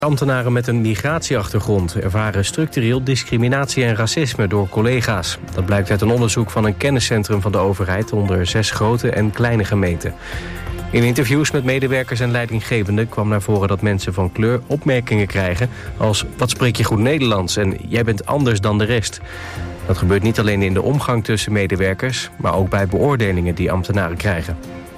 Ambtenaren met een migratieachtergrond ervaren structureel discriminatie en racisme door collega's. Dat blijkt uit een onderzoek van een kenniscentrum van de overheid onder 6 grote en kleine gemeenten. In interviews met medewerkers en leidinggevenden kwam naar voren dat mensen van kleur opmerkingen krijgen als wat spreek je goed Nederlands en jij bent anders dan de rest. Dat gebeurt niet alleen in de omgang tussen medewerkers, maar ook bij beoordelingen die ambtenaren krijgen.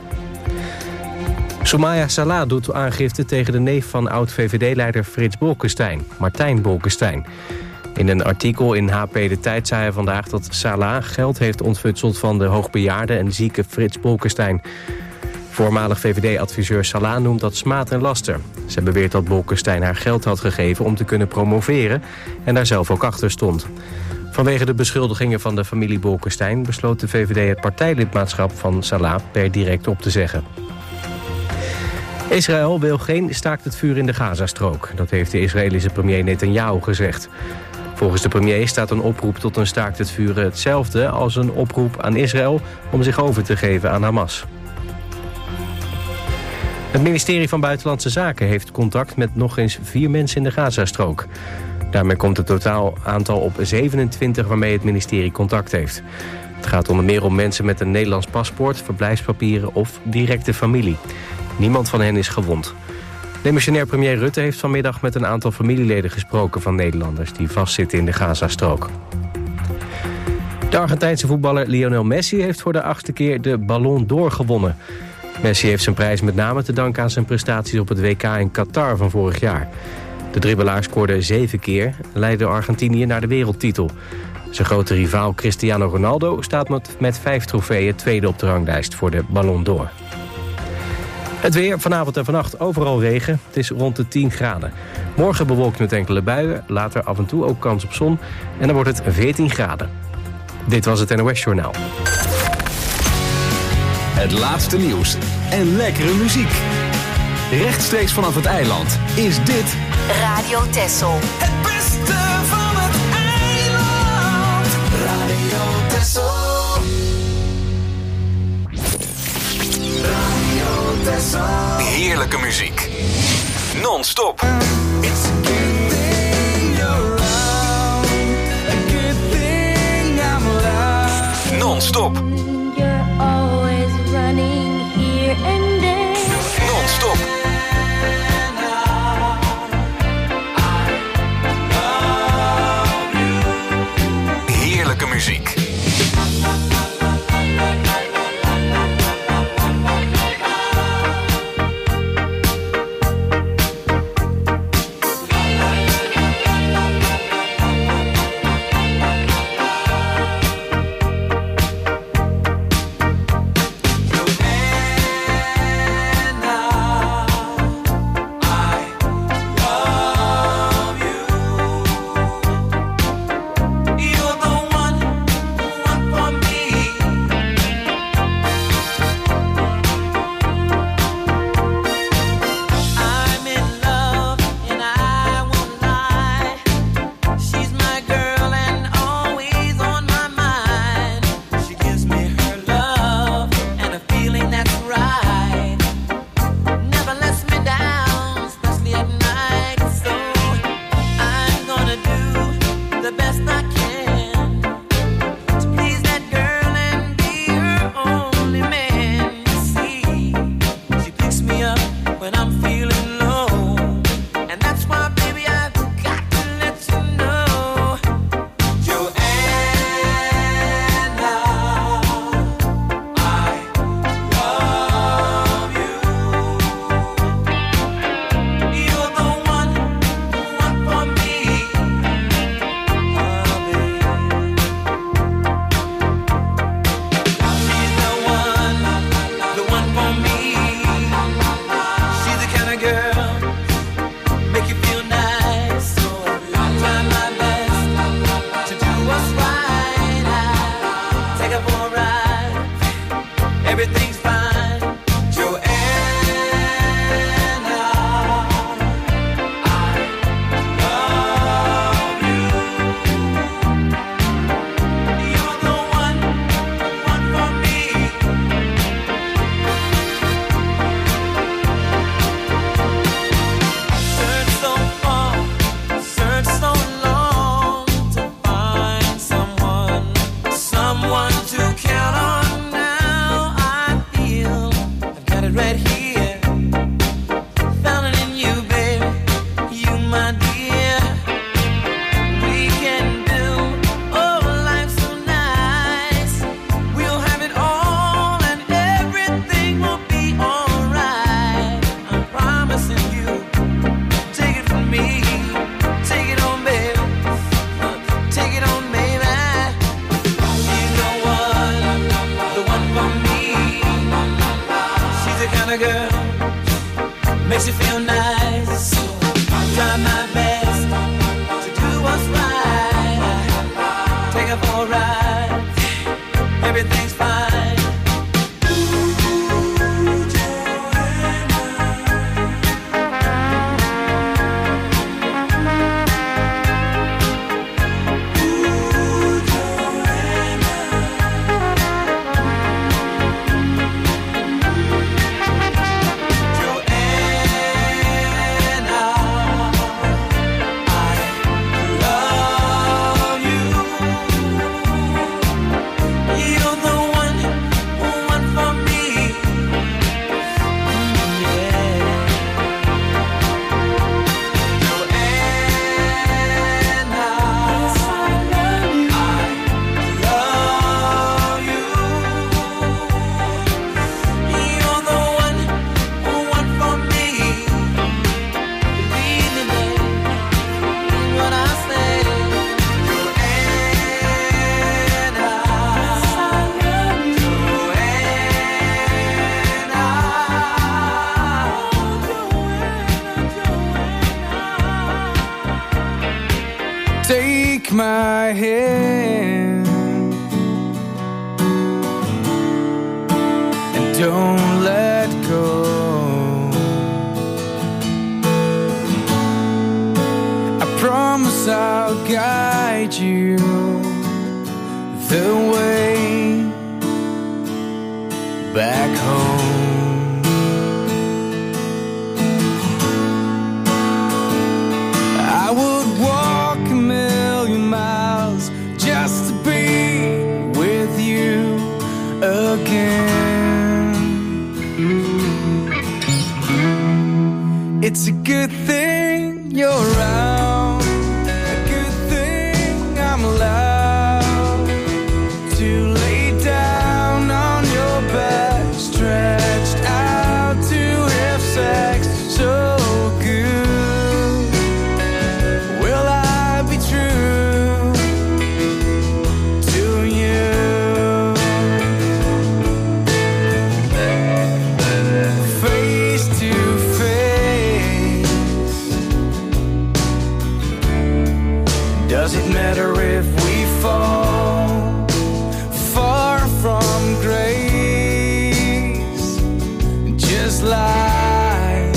Soumaya Salah doet aangifte tegen de neef van oud-VVD-leider Frits Bolkestein, Martijn Bolkestein. In een artikel in HP De Tijd zei hij vandaag dat Salah geld heeft ontfutseld van de hoogbejaarde en zieke Frits Bolkestein. Voormalig VVD-adviseur Salah noemt dat smaad en laster. Ze beweert dat Bolkestein haar geld had gegeven om te kunnen promoveren en daar zelf ook achter stond. Vanwege de beschuldigingen van de familie Bolkestein besloot de VVD het partijlidmaatschap van Salah per direct op te zeggen. Israël wil geen staakt het vuur in de Gazastrook. Dat heeft de Israëlische premier Netanyahu gezegd. Volgens de premier staat een oproep tot een staakt het vuren hetzelfde als een oproep aan Israël om zich over te geven aan Hamas. Het ministerie van Buitenlandse Zaken heeft contact met nog eens 4 mensen in de Gazastrook. Daarmee komt het totaal aantal op 27 waarmee het ministerie contact heeft. Het gaat onder meer om mensen met een Nederlands paspoort, verblijfspapieren of directe familie. Niemand van hen is gewond. Demissionair premier Rutte heeft vanmiddag met een aantal familieleden gesproken van Nederlanders die vastzitten in de Gazastrook. De Argentijnse voetballer Lionel Messi heeft voor de 8e keer de Ballon d'Or gewonnen. Messi heeft zijn prijs met name te danken aan zijn prestaties op het WK in Qatar van vorig jaar. De dribbelaar scoorde 7 keer en leidde Argentinië naar de wereldtitel. Zijn grote rivaal Cristiano Ronaldo staat met 5 trofeeën tweede op de ranglijst voor de Ballon d'Or. Het weer, vanavond en vannacht overal regen. Het is rond de 10 graden. Morgen bewolkt met enkele buien, later af en toe ook kans op zon. En dan wordt het 14 graden. Dit was het NOS Journaal. Het laatste nieuws en lekkere muziek. Rechtstreeks vanaf het eiland is dit Radio Texel. Het beste van het eiland. Radio Texel. Radio Texel. heerlijke muziek. Non-stop. It's a good thing you're around. A good thing I'm alive. Non-stop. You're always running here and there. Non-stop. Heerlijke muziek. Take my hand and don't let go. I promise I'll guide you the way back home. I would walk a million miles just to be with you again. It's a good thing you're around, a good thing I'm allowed to lay down on your back, stretched out to have sex so good. Will I be true to you? Face to face. Does it matter if we fall far from grace? Just like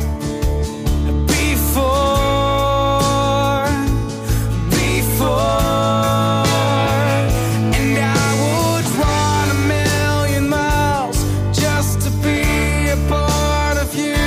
before. And I would run a million miles just to be a part of you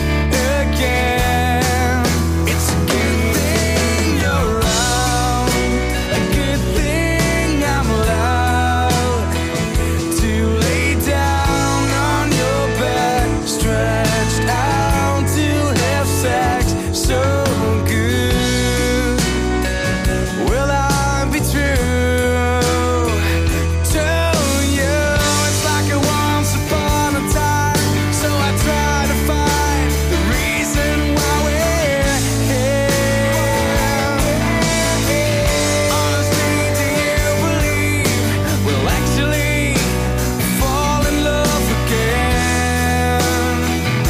again. It's a good thing you're around, a good thing I'm allowed to lay down on your back, stretched out to have sex so good. Will I be true to you? It's like a once upon a time, so I try to find the reason why we're here. Honestly, do you believe we'll actually fall in love again?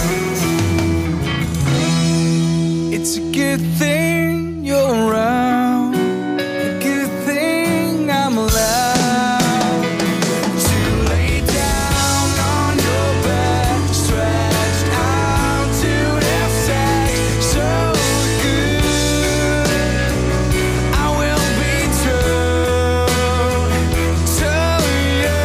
It's a good thing you're around, a good thing I'm allowed to lay down on your back, stretched out to have sex so good. I will be true to you,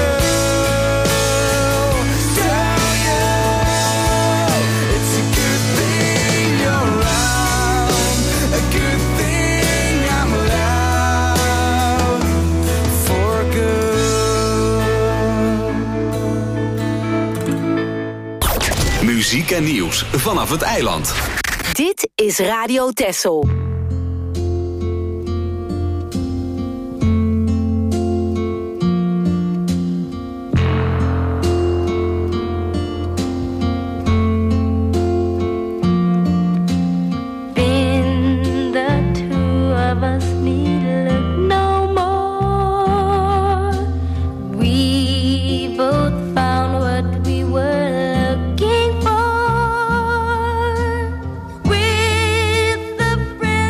It's a good thing you're around, a good thing I'm allowed for good. Muziek en nieuws vanaf het eiland. Dit is Radio Texel. Been the two of us need look no more. We both found what we were looking for. With the friend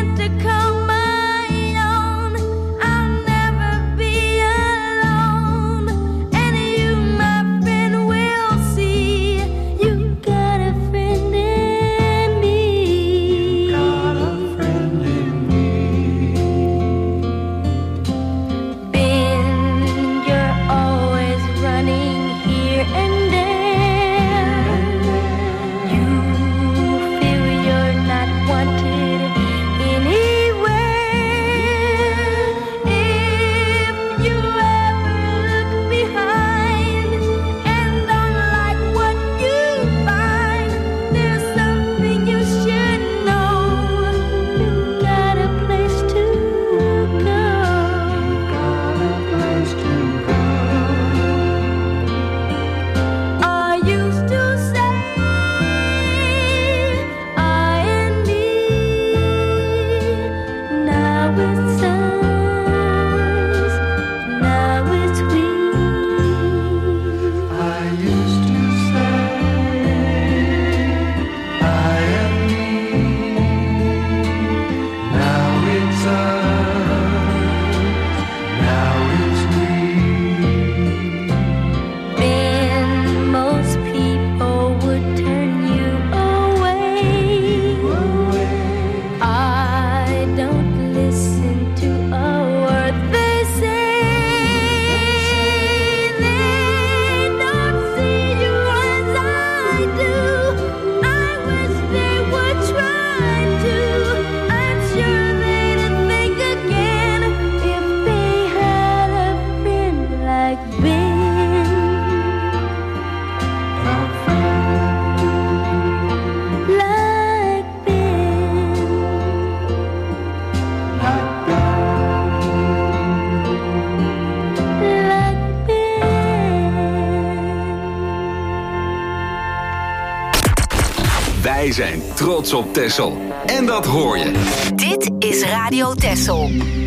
Wij zijn trots op Texel. En dat hoor je. Dit is Radio Texel.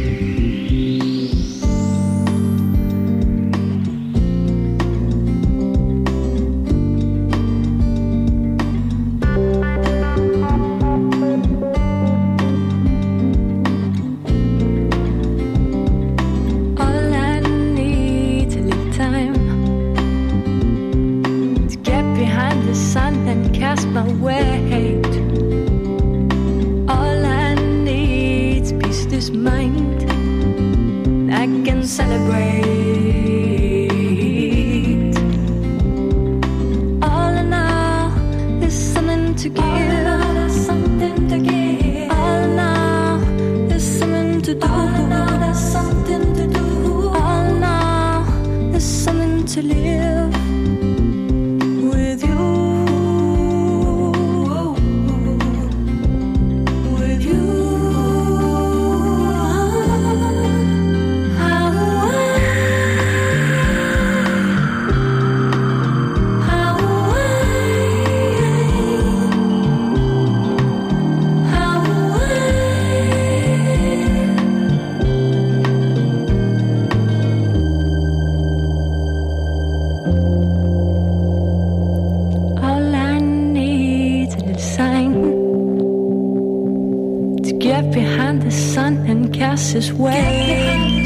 His way.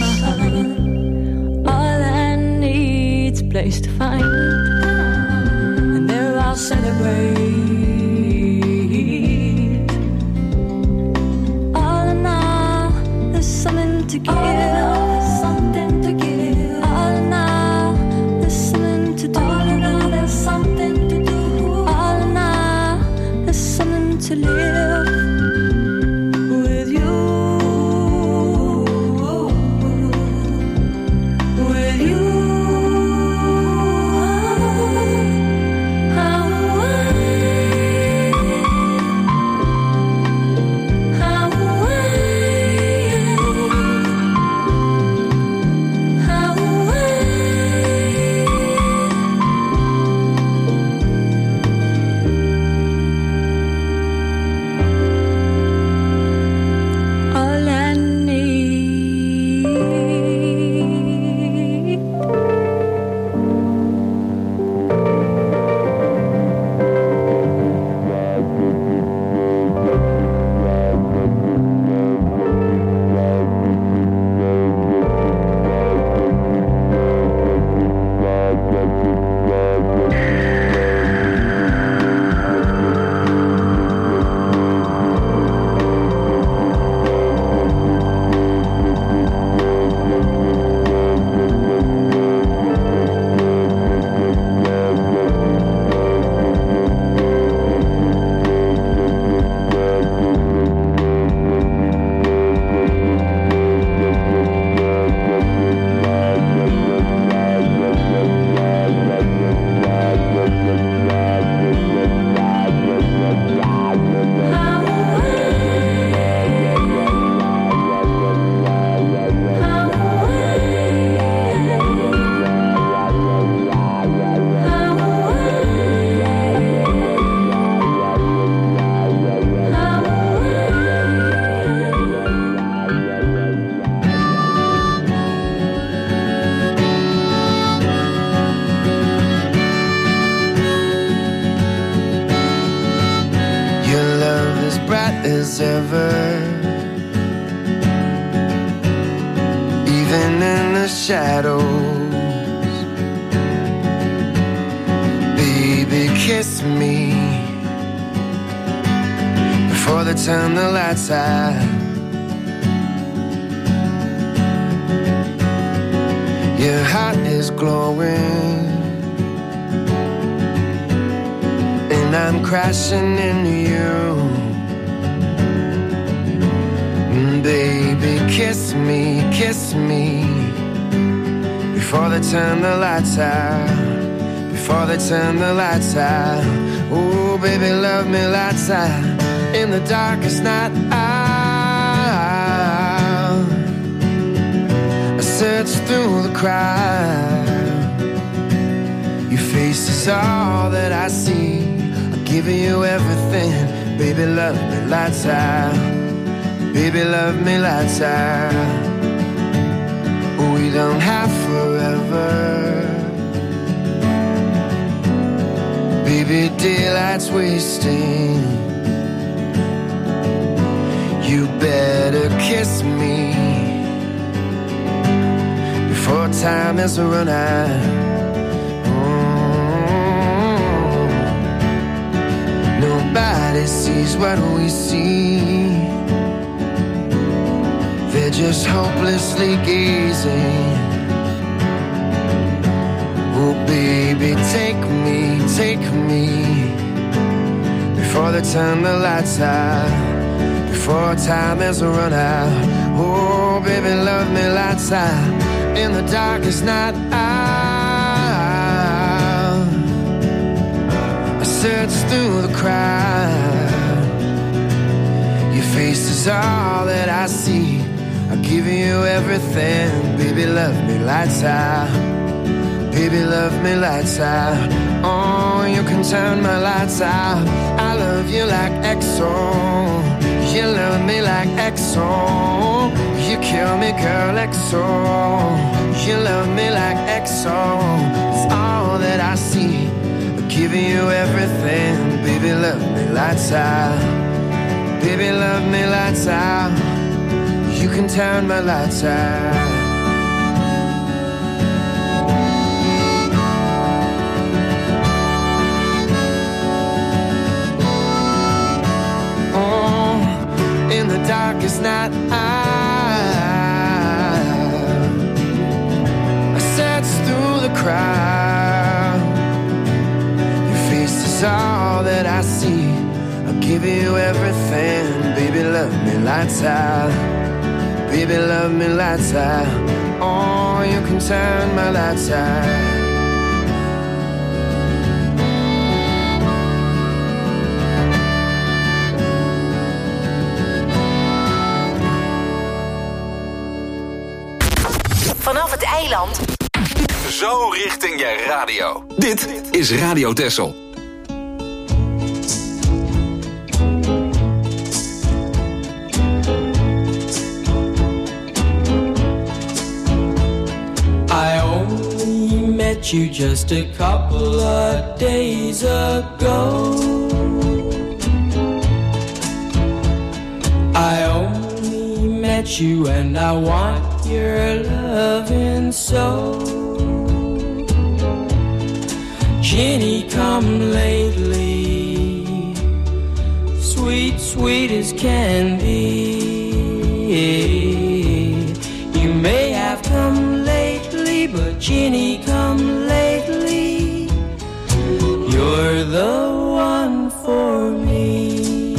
All I need's a place to find, and there I'll celebrate. All in all, there's something to give. Something to give. All in all, there's something to do. All in all, there's something to do. All in all, there's something to live. as ever. Even in the shadows, baby, kiss me before they turn the lights out. Your heart is glowing, and I'm crashing into you. Baby, kiss me before they turn the lights out. Before they turn the lights out. Oh, baby, love me lights out in the darkest night out. I search through the crowd. Your face is all that I see. I giving you everything. Baby, love me lights out. Baby, love me lights out. We don't have forever. Baby, daylight's wasting. You better kiss me before time has run out. Nobody sees what we see. They're just hopelessly gazing. Oh baby, take me before they turn the lights out, before time has run out. Oh baby, love me lights out in the darkest night out. I search through the crowd. Your face is all that I see. I'm giving you everything. Baby, love me lights out. Baby, love me lights out. Oh, you can turn my lights out. I love you like EXO. You love me like EXO. You kill me, girl, EXO. You love me like EXO. It's all that I see. I'm giving you everything. Baby, love me lights out. Baby, love me lights out. You can turn my lights out. In the darkest night I search through the crowd. Your face is all that I see. I'll give you everything. Baby, love me lights out. Baby, love me lights out. Oh, you can turn my lights out. Vanaf het eiland. Zo richting je radio. Dit is Radio Texel. I only met you just a couple of days ago. I only met you and I want your loving so. Jenny, come lately, sweet, sweet as can be. You may have come lately, but Jenny, come lately. You're the one for me.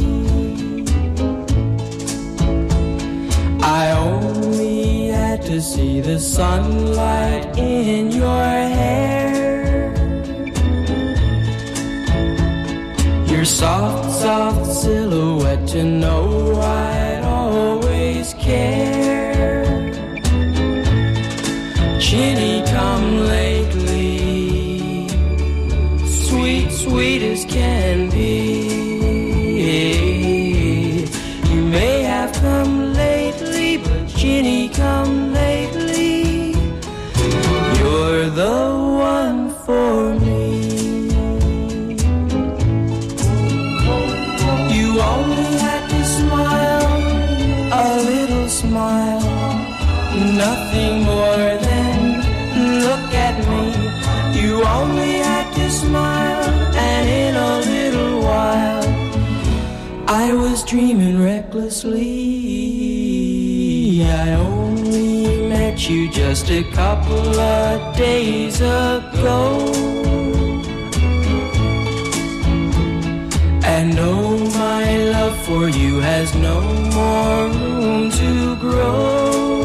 I only had to see the sunlight in your hair. Your soft, soft silhouette to know I'd always care. Jenny, come lately, sweet, sweet as can be. You may have come lately, but Jenny, come lately. You're the one for me. You only had to smile, a little smile, nothing more than look at me. You only had to smile, and in a little while I was dreaming recklessly. I only met you just a couple of days ago. And oh, my love for you has no more room to grow.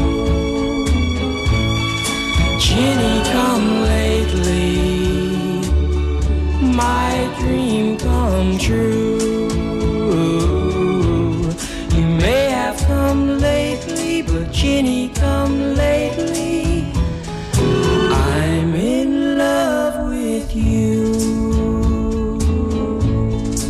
Jenny, come lately, my dream come true. You may have come lately, but Jenny, come lately. I'm in love with you.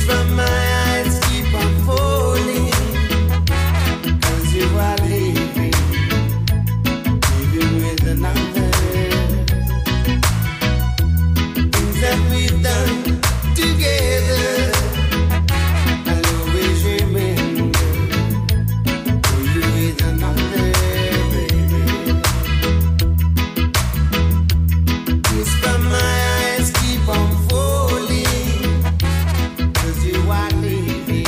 from my eyes keep on falling, 'cause you are leaving with another. Things that we've done together, I'll always remember. You with another, baby. Tears from my eyes keep on falling, 'cause you are leaving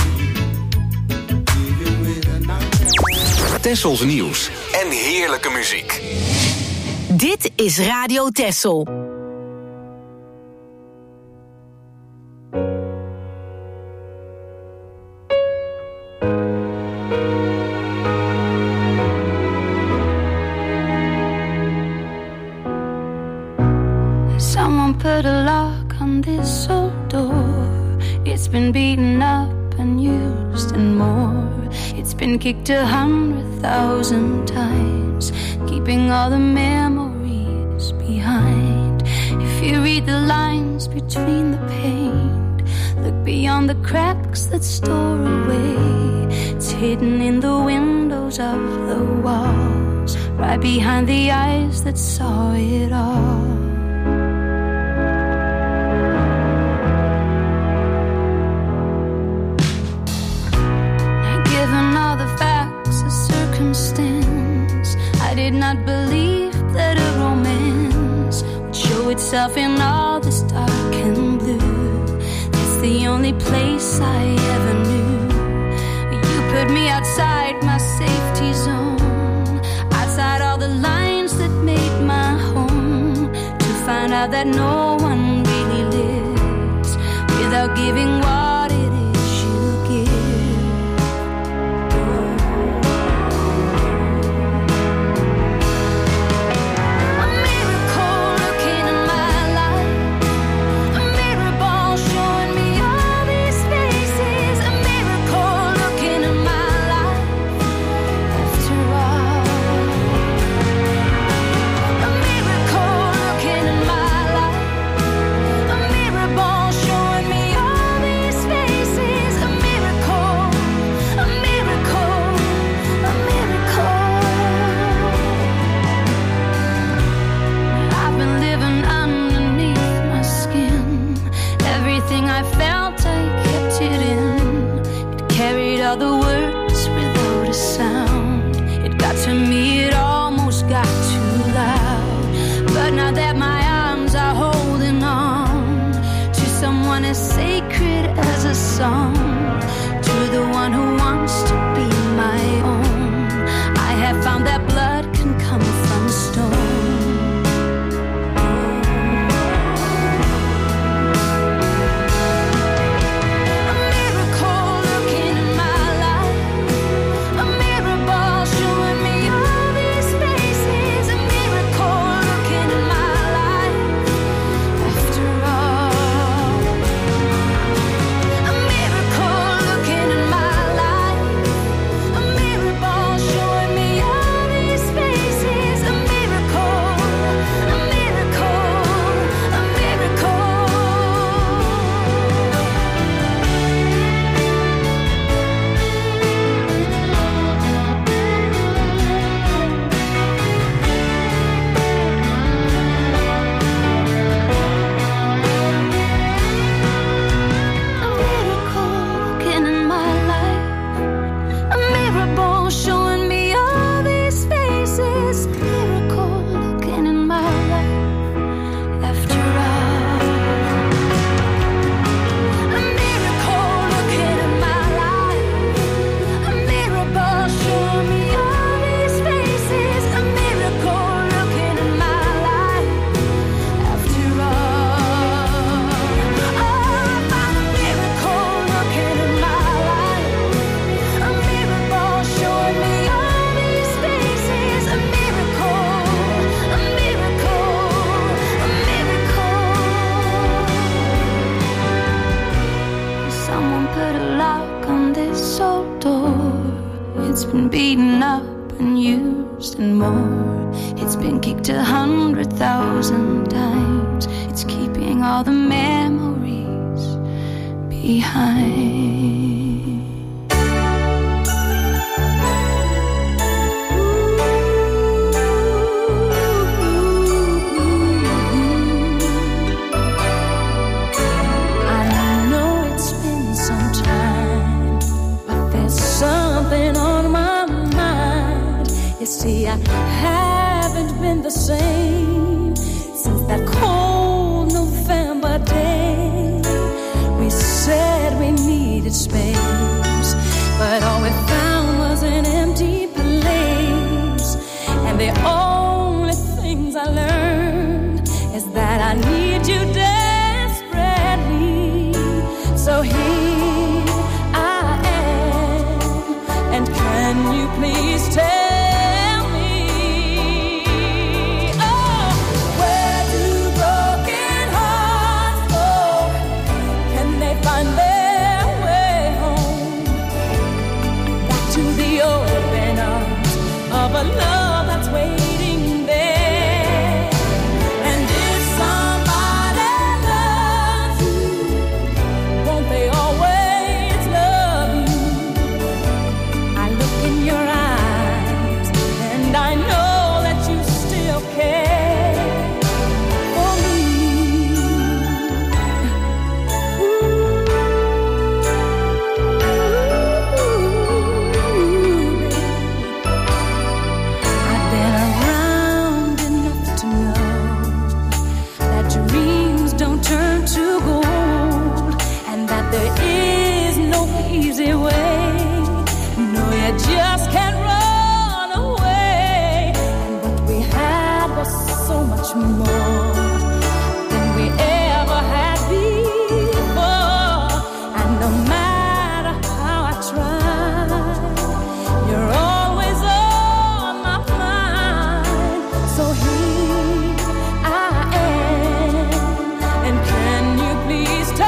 with another. Tessels nieuws en heerlijke muziek. Dit is Radio Tessel. Someone put a lock on this old door. It's been beaten up and used and more. It's been kicked 100,000 times, keeping all the memories behind. If you read the lines between the paint, look beyond the cracks that store away. It's hidden in the windows of the walls, right behind the eyes that saw it all. Given all the facts and circumstance, I did not believe that a romance would show itself in all this dark and blue. That's the only place I ever knew. You put me outside my safety zone, outside all the lines that made my home, to find out that no one really lives without giving what it is you give. All the words without a sound. It got to me, it almost got too loud. But now that my arms are holding on to someone as sacred as a song, to the one who wants to be my own, I have found that blood can come from stone. been beaten up and used and more. It's been kicked 100,000 times. It's keeping all the memories behind. See, I haven't been the same since that cold November day. We said we needed space, but all we found was an empty place. And the only things I learned is that I need you desperately. So here I am, and can you please tell of a love that's waiting there. And if somebody loves you, won't they always love you? I look in your eyes and I know that you still care for me. There is no easy way. No, you just can't run away. And what we had was so much more than we ever had before. And no matter how I try, you're always on my mind. So here I am, and can you please tell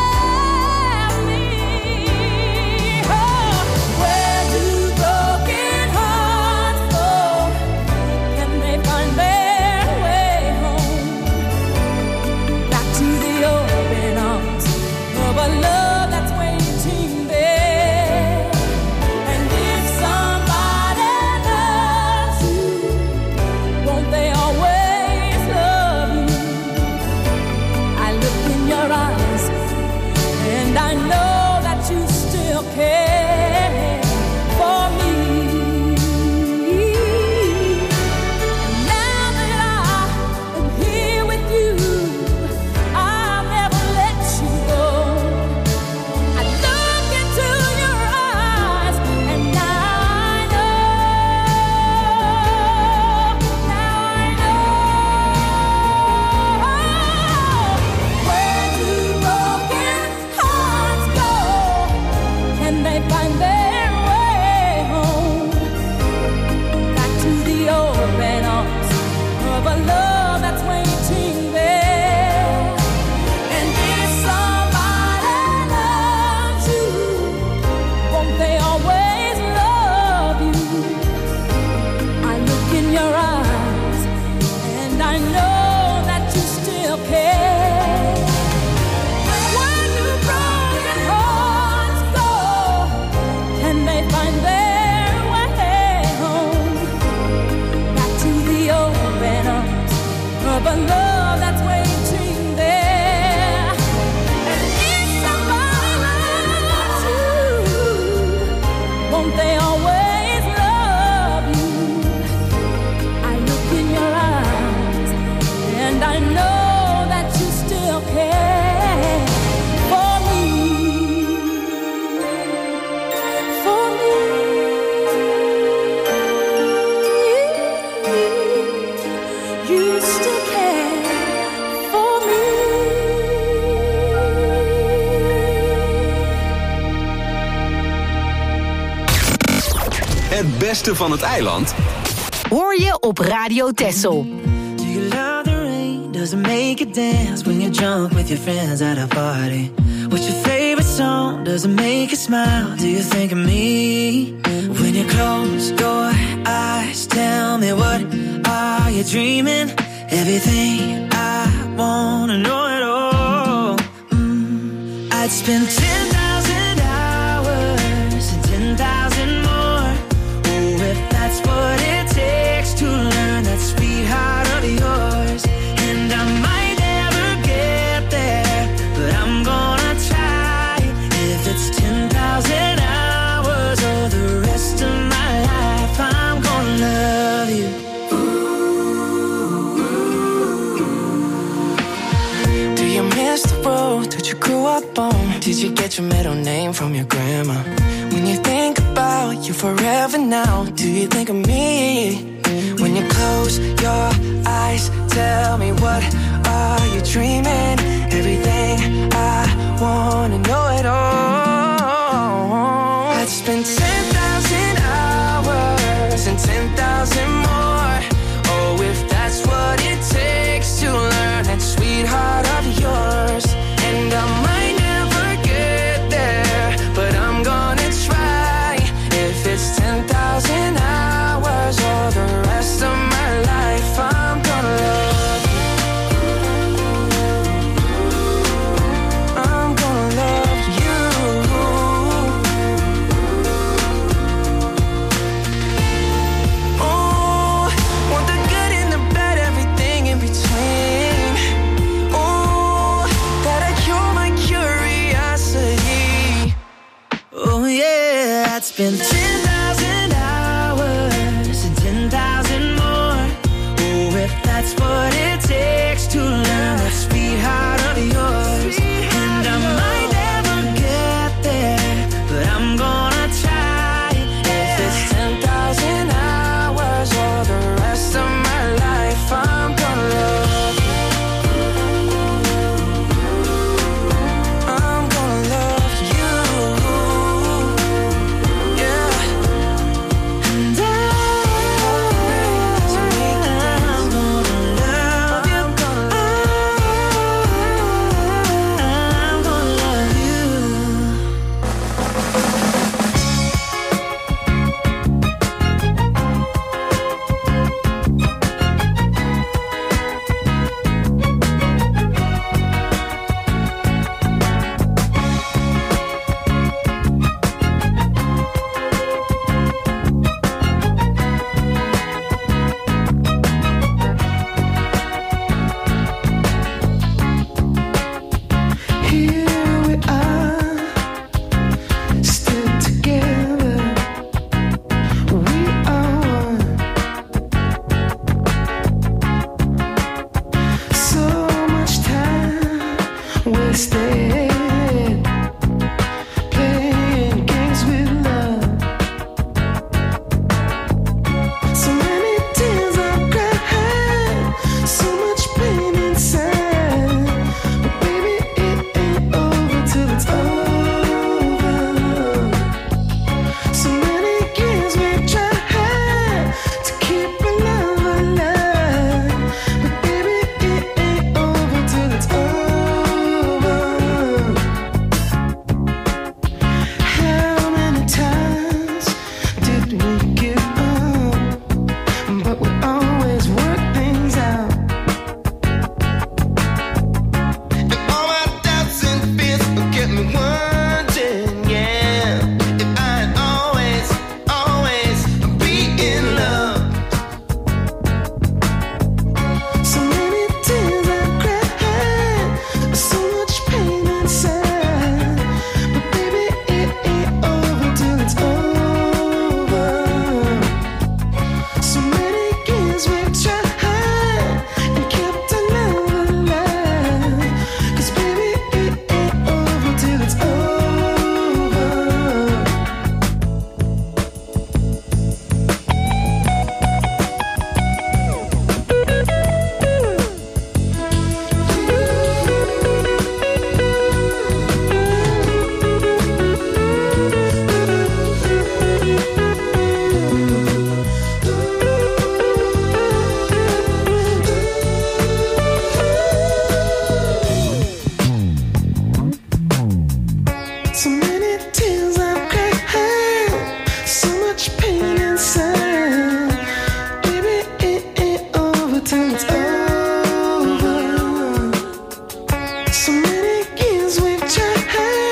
Het beste van het eiland hoor je op Radio Texel. Do you love the rain? Does it make you dance when you're drunk with your friends at a party? What's your favorite song? Does it make you smile? Do you think of me? When you close your eyes, tell me, what are you dreaming? Everything I wanna know it all. I I'd spend 10,000 hours and 10,000 more. Oh, if that's what it takes to learn that sweetheart of yours. And I might never get there, but I'm gonna try. If it's 10,000 hours or the rest of my life, I'm gonna love you. Do you miss the road that you grew up on? Did you get your middle name from your grandma? When you think about you forever now, do you think of me? When you close your eyes, tell me what are you dreaming? Everything I wanna know it all. I'd spend 10,000 hours and 10,000 more. Oh, if that's what it takes to learn that sweetheart of yours. And I might never get there, but I'm gonna try. If it's 10,000 hours or the rest of my life, I'm gonna love you. I'm gonna love you. Oh, want the good and the bad, everything in between. Oh, that'll cure my curiosity. Oh yeah, I'd spend 10,000 hours and 10,000 more. Oh, if that's what it takes to learn that sweetheart of yours. And I might never get there, but I'm gonna try. If it's 10,000 hours or the rest of my life, I'm gonna love you. I'm gonna love you. Yeah. And I'm gonna love you. I'm gonna love you. Here we are, still together. We are one. So much time wasted playing games with love. So many tears I've cried, so much pain inside. But baby, it ain't over till it's over. So many years we've tried to keep our love alive. But baby, it ain't over till it's over. How many times did we give up? But we always work things out. And all my doubts and fears get me wondering, yeah, if I'd always, always be in love. So many tears I've cried, so much pain inside. But baby, it ain't over till it's over. So many years we've tried and kept our love alive. 'Cause baby, it ain't over till it's over. So many tears I've cried, so much pain inside. Baby, it ain't over till it's over. So many years we've tried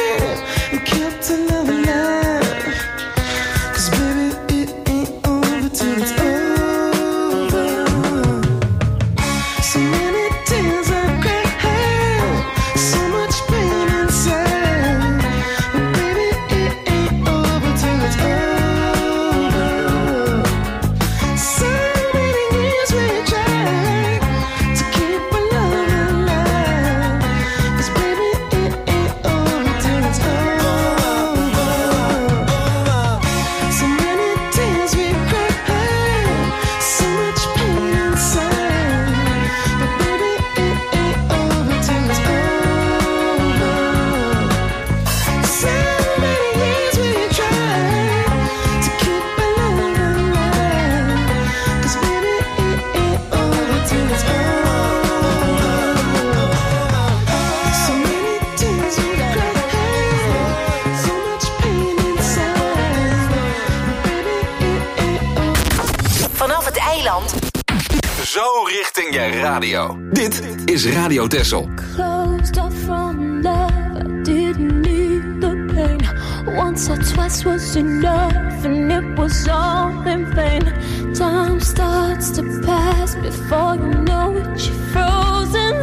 richting je radio. Dit is Radio Texel. Closed off from love, I didn't need the pain. Once or twice was enough, and it was all in vain. Time starts to pass before you know it, you're frozen.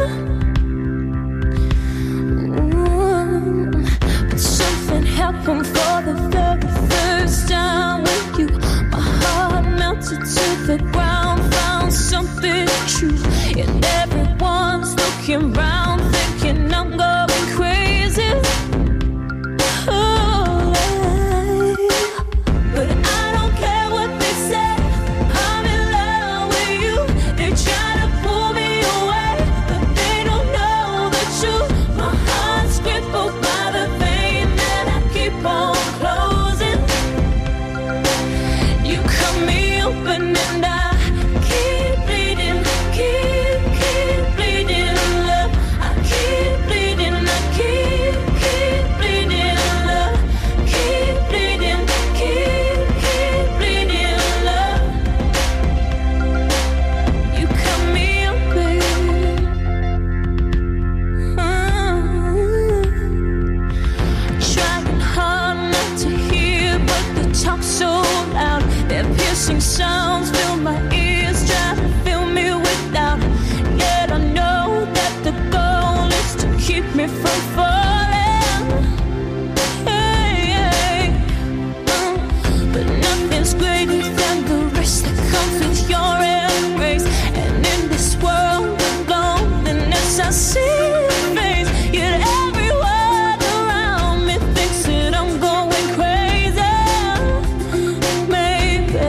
But something happened for the very first time with you. My heart melted to the ground, found something true. And everyone's looking round, thinking I'm going crazy. Oh, but I don't care what they say. I'm in love with you. They try to pull me away, but they don't know the truth. My heart's crippled by the vein that I keep on closing. You cut me open and I keep bleeding, keep bleeding, love. I keep bleeding, I keep bleeding, love. Keep bleeding, keep bleeding, love. You cut me open. Trying hard not to hear, but the talk's so loud. Their piercing sounds fill my ears, try to fill me with doubt. Yet I know that the goal is to keep me from falling. Hey, hey. But nothing's greater than the risk that comes with your embrace. And in this world of loneliness, I see your face. Yet everyone around me thinks that I'm going crazy. Maybe,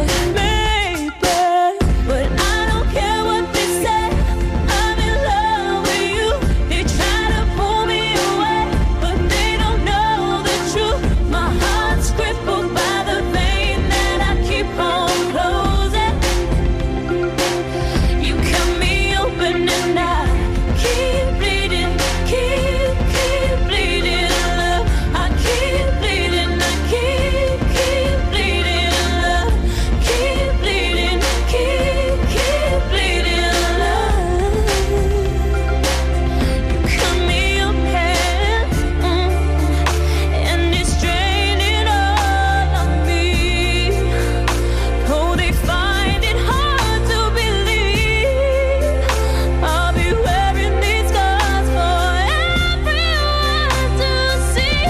but I don't care what they say. I'm in love with you. They try to pull me away, but they don't know the truth. My heart's crippled by the vein that I keep on closing. You cut me open and I keep bleeding, keep bleeding, love. I keep bleeding, I keep bleeding, love. Keep bleeding, keep bleeding, love. You cut me open, and it's draining all of me. Oh, they find it hard to believe I'll be wearing these scars for everyone to see.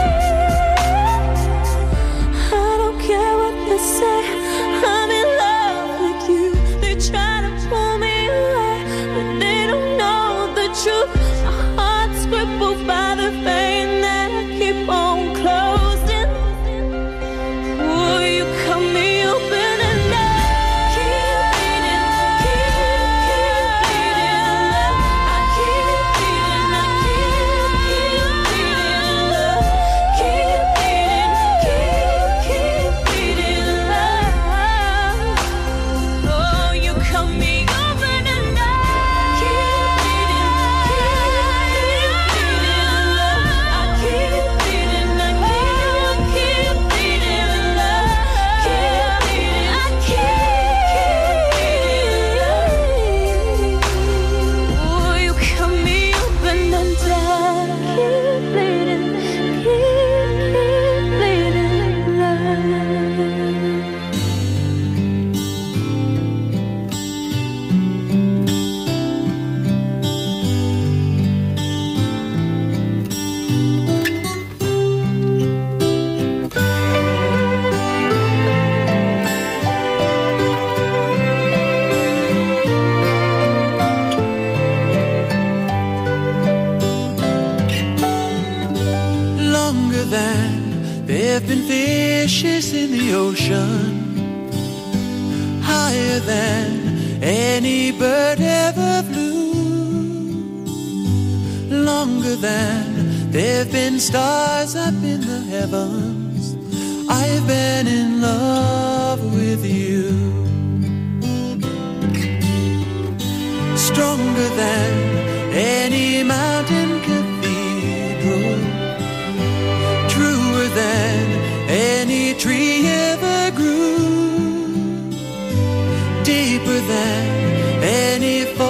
I don't care what they say. I'm in love with you. They try to pull me away, but they don't know the truth. My heart's crippled by the vein that I keep on closing. Oh, you cut me open and I keep bleeding, love. I keep bleeding, I keep bleeding, love. Keep bleeding, love. Oh, you cut me open and I keep bleeding, love. I keep bleeding, I keep bleeding, love. Keep bleeding, I keep bleeding. Oh, you cut me open and I keep bleeding, Longer than there've been fishes in the ocean, higher than any bird ever flew, longer than there've been stars up in the heavens. I've been in love with you. Stronger than any mountain cathedral, truer than any tree ever grew, deeper than any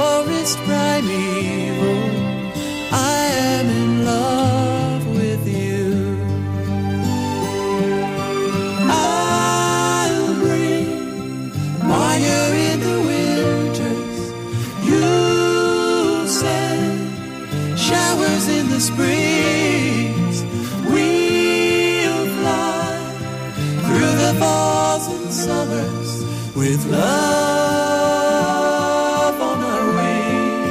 with love on our way.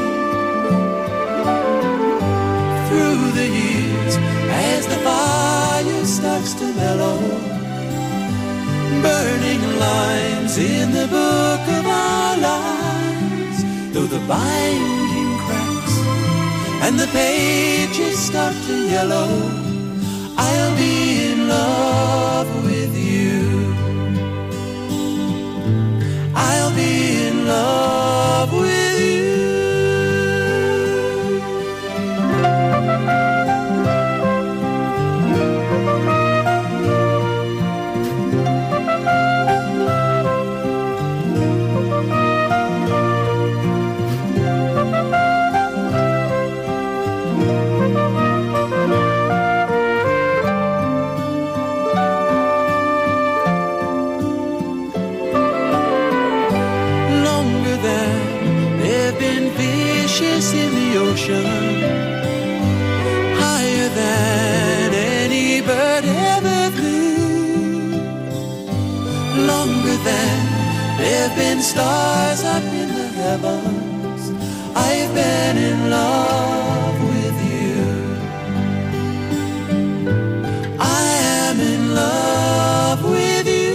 Through the years, as the fire starts to mellow, burning lines in the book of our lives, though the binding cracks and the pages start to yellow, I'll be in love with you. I'll be in love with you. In the ocean, higher than any bird ever flew, longer than there've been stars up in the heavens. I've been in love with you. I am in love with you.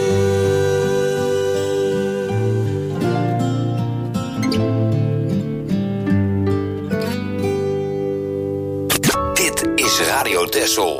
Radio Texel.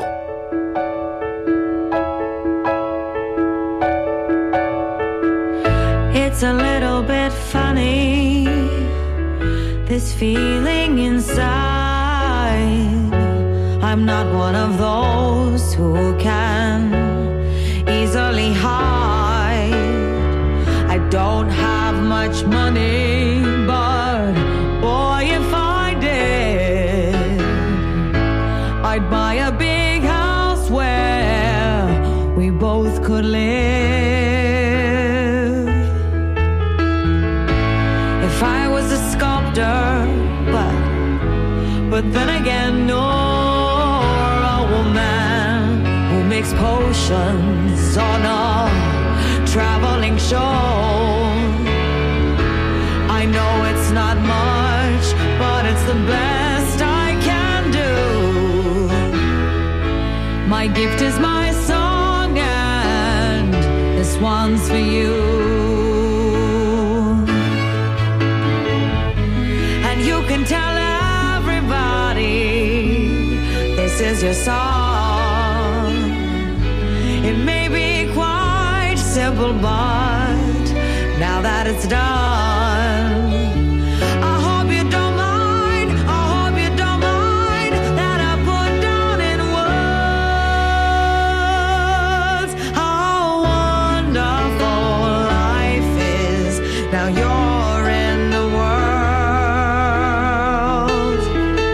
It's a little bit funny, this feeling inside. I'm not one of those who can easily hide. I don't have much money, but boy, if I did, I'd buy a big house where we both could live. If I was a sculptor, but then again, or a woman who makes potions on a traveling show. I know it's not much, but it's the best I can do. My gift is my song, and this one's for you. And you can tell everybody this is your song. It may be quite simple, but now that it's done, I hope you don't mind, I hope you don't mind that I put down in words how wonderful life is. Now you're in the world.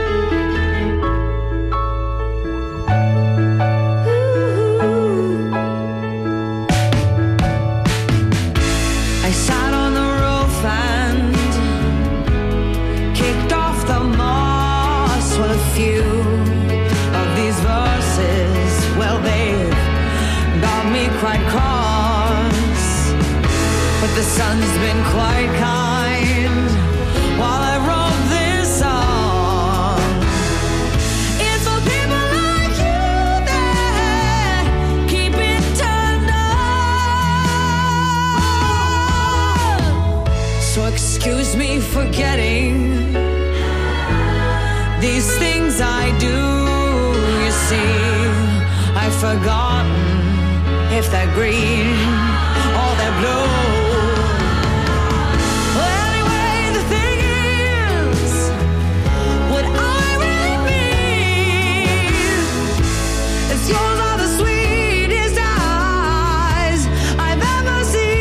I sat on the roof and kicked off the moss. Well, a few of these verses, well, they've got me quite cross. But the sun's been quite kind while I wrote this song. It's for people like you that keep it turned on. So excuse me for getting these things I do. You see, I've forgotten if they're green or they're blue. Well, anyway, the thing is, what I really mean is yours are the sweetest eyes I've ever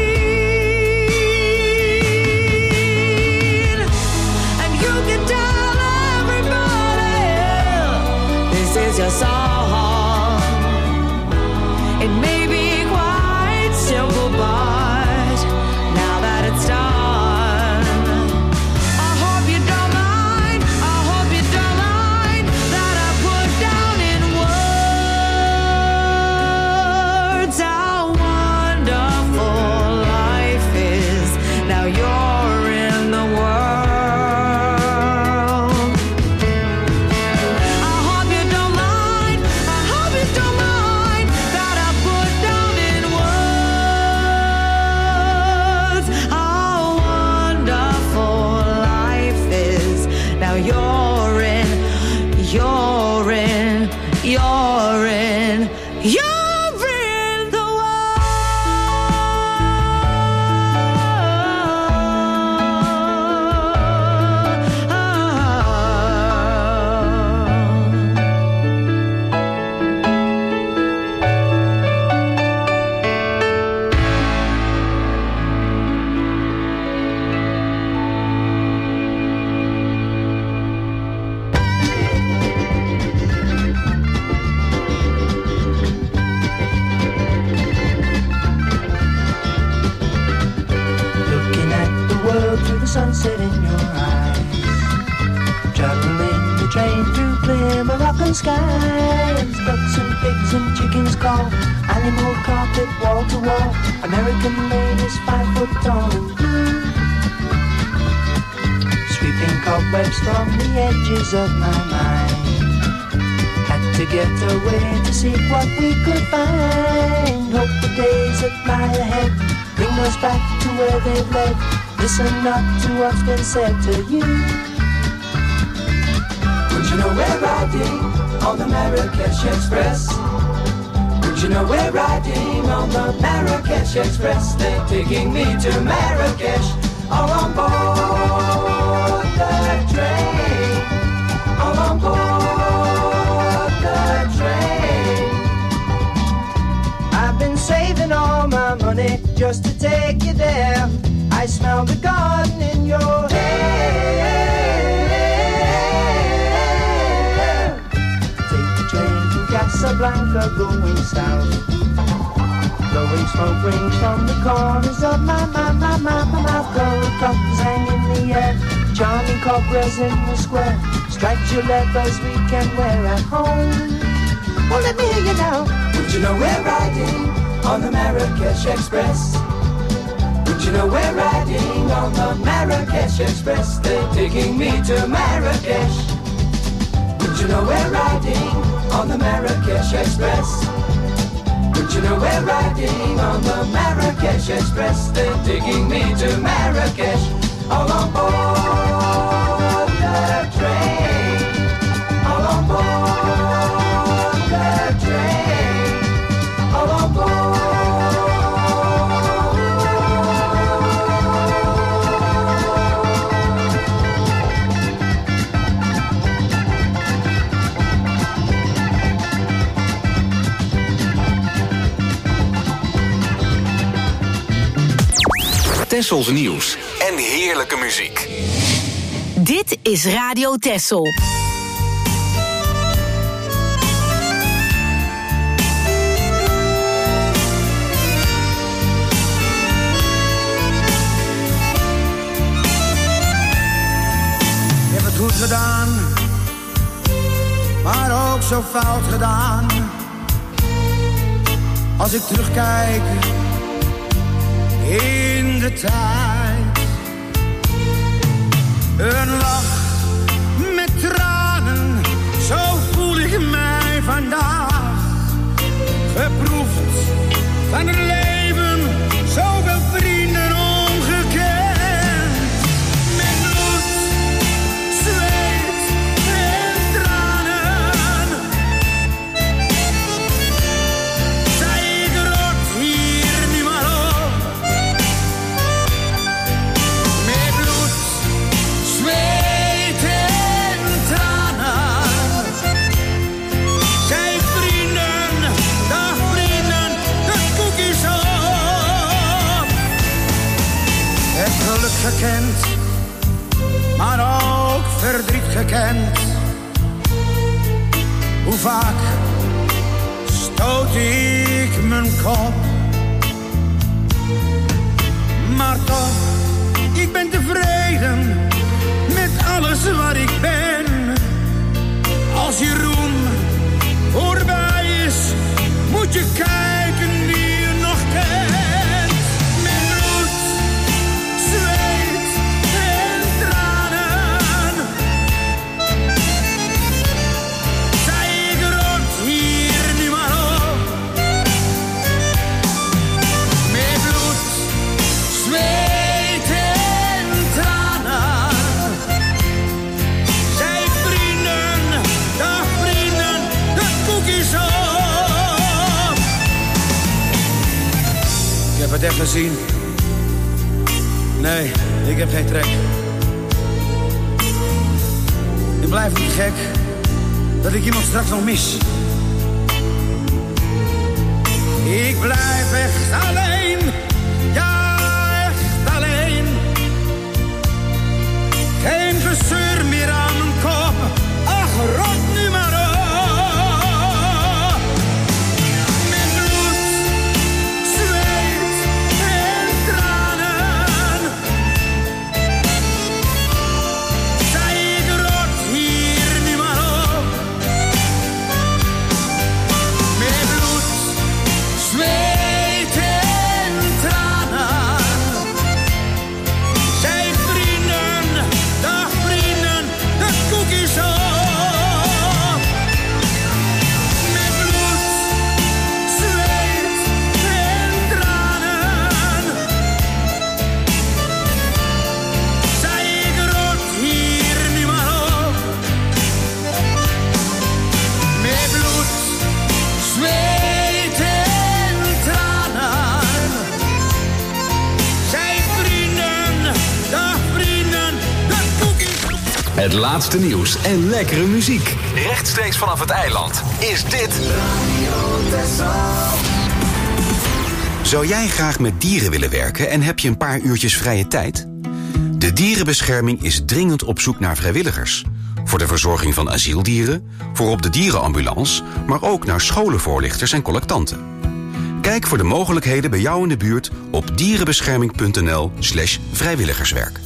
seen. And you can tell everybody this is your song. It may be quite simple, You're in the sunset in your eyes, traveling the train through clear Moroccan skies. Ducks and pigs and chickens call, animal carpet wall to wall. American ladies 5 foot tall and blue, sweeping cobwebs from the edges of my mind. Had to get away to see what we could find. Hope the days that lie ahead bring us back to where they've led. Listen not to what's been said to you. Would you know we're riding on the Marrakesh Express? Would you know we're riding on the Marrakesh Express? They're taking me to Marrakesh, all on board the train, all on board the train. I've been saving all my money just to take you there. I smell the garden in your hair. Take the train from Casablanca going south. Blowing smoke rings from the corners of my mouth. Gold coppers hang in the air, charming cobras in the square. Striped Gillettes we can wear at home. Well, let me hear you now. Would you know we're riding on the Marrakesh Express? Would you know we're riding on the Marrakesh Express? They're taking me to Marrakesh. Would you know we're riding on the Marrakesh Express? Would you know we're riding on the Marrakesh Express? They're taking me to Marrakesh, all on board the train, all on board the train, all on board. Tessels nieuws en heerlijke muziek. Dit is Radio Tessel. Je hebt het goed gedaan, maar ook zo fout gedaan. Als ik terugkijk in de tijd, een lach met tranen, zo voel ik mij vandaag. Geproefd van het leven, zoveel vrienden ongekend. Met bloed, zweet en tranen, zei ik rot hier nu maar op. Met bloed, zweet en tranen, zei ik vrienden, dag vrienden, de koekjes op. Het geluk gekend, maar ook verdriet gekend. Hoe vaak stoot ik mijn kop, maar toch, ik ben tevreden met alles wat ik ben. Als je roem voorbij is, moet je kijken wie je nog kent. Met bloed, zweet en tranen, zei ik rot hier nu maar op. Met bloed, zweet en tranen, zei ik vrienden, dag vrienden, de koekjes op. het even zien. Nee, ik heb geen trek. Ik blijf niet gek dat ik iemand straks nog mis. Ik blijf echt alleen, ja echt alleen. Geen gezeur meer aan mijn kop, ach rot nu maar op. Met bloed, zweet en tranen. Zij ik rot hier nu maar op. Met bloed, zweet en tranen. Zij vrienden, dag vrienden, de koek is op. Met bloed, zweet en tranen. Zij ik rot hier nu maar op. Met bloed, zweet en tranen. Zij vrienden, dag vrienden, de koek is op. Het laatste nieuws en lekkere muziek. Rechtstreeks vanaf het eiland is dit Zou jij graag met dieren willen werken en heb je een paar uurtjes vrije tijd? De Dierenbescherming is dringend op zoek naar vrijwilligers. Voor de verzorging van asieldieren, voor op de dierenambulance, maar ook naar scholenvoorlichters en collectanten. Kijk voor de mogelijkheden bij jou in de buurt op dierenbescherming.nl/vrijwilligerswerk.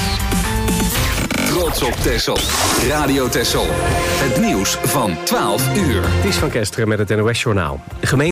Trots op Texel. Radio Texel. Het nieuws van 12 uur. Ties van Kesteren met het NOS-journaal.